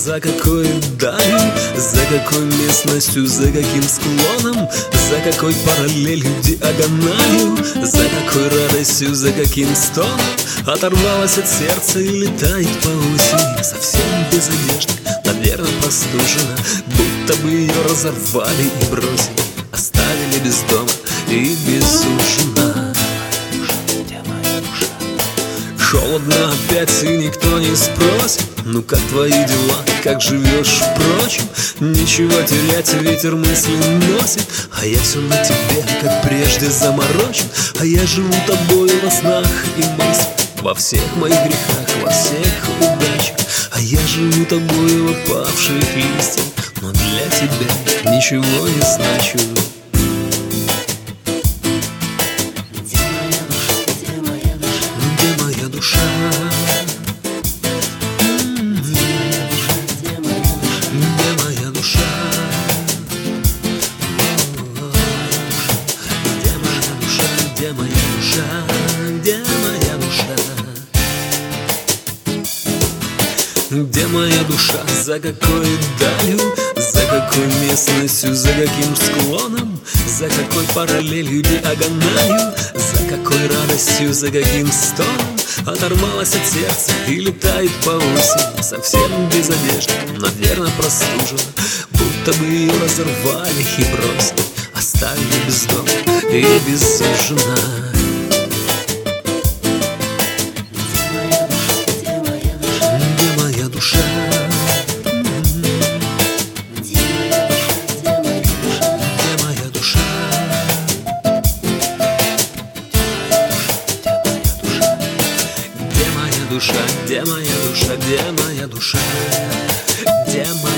за какой далью, за какой местностью, за каким склоном, за какой параллелью, диагональю, за какой радостью, за каким стоном оторвалась от сердца и летает по осени, совсем без одежды, наверное, простужена, будто бы ее разорвали и бросили, оставили без дома и без ужина. Холодно опять, и никто не спросит: ну как твои дела, как живешь, впрочем? Ничего терять, ветер мысли носит, а я все на тебе, как прежде, заморочен. А я живу тобою во снах и мыслях, во всех моих грехах, во всех удачах. А я живу тобою в опавших листьях, но для тебя ничего не значу. Где моя душа, за какой далью, за какой местностью, за каким склоном, за какой параллелью, диагональю, за какой радостью, за каким стоном оторвалась от сердца и летает по осени, совсем без одежды, наверное, простужена, будто бы ее разорвали и бросили, оставили без дома и без ужина. Душа, где моя душа, где моя душа, где моя